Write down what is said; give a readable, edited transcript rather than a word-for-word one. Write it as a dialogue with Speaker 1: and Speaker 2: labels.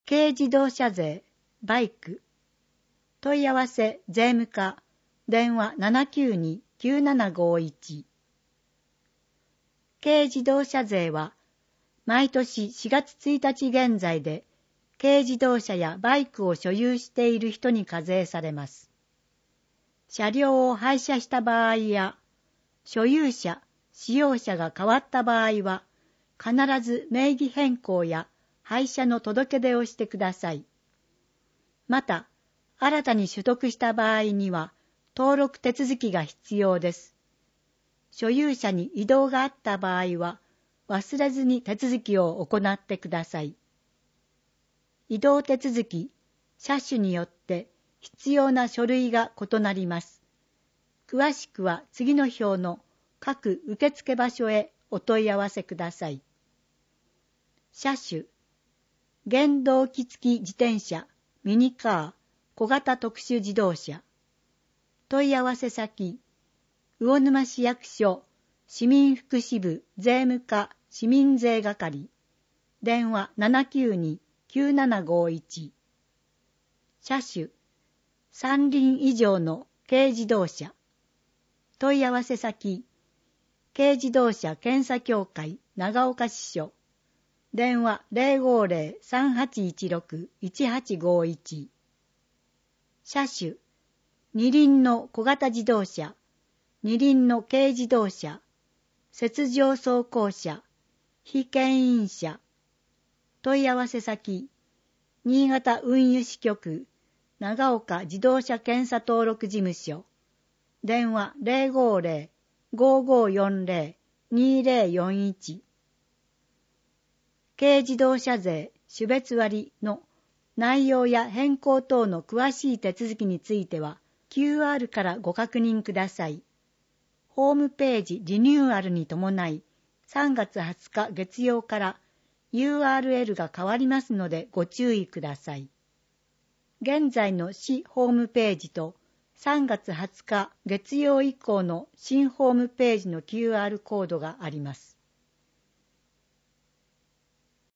Speaker 1: 軽自動車税、バイク。問い合わせ税務課、電話792-9751。軽自動車税は、毎年4月1日現在で、軽自動車やバイクを所有している人に課税されます。車両を廃車した場合や、所有者、使用者が変わった場合は、必ず名義変更や廃車の届け出をしてください。また、新たに取得した場合には、登録手続きが必要です。所有者に異動があった場合は、忘れずに手続きを行ってください。異動手続き、車種によって必要な書類が異なります。詳しくは次の表の各受付場所へお問い合わせください。車種、原動機付き自転車、ミニカー、小型特殊自動車。問い合わせ先、魚沼市役所、市民福祉部税務課市民税係。電話792-9751。車種、三輪以上の軽自動車。問い合わせ先、軽自動車検査協会長岡支所。電話050-3816-1851。車種、二輪の小型自動車、二輪の軽自動車、雪上走行車、非牽引車。問い合わせ先、新潟運輸支局長岡自動車検査登録事務所。電話050-5540-2041。軽自動車税種別割の内容や変更等の詳しい手続きについては QR からご確認ください。ホームページリニューアルに伴い3月20日月曜から URL が変わりますのでご注意ください。現在の市ホームページと3月20日月曜以降の新ホームページの QR コードがあります。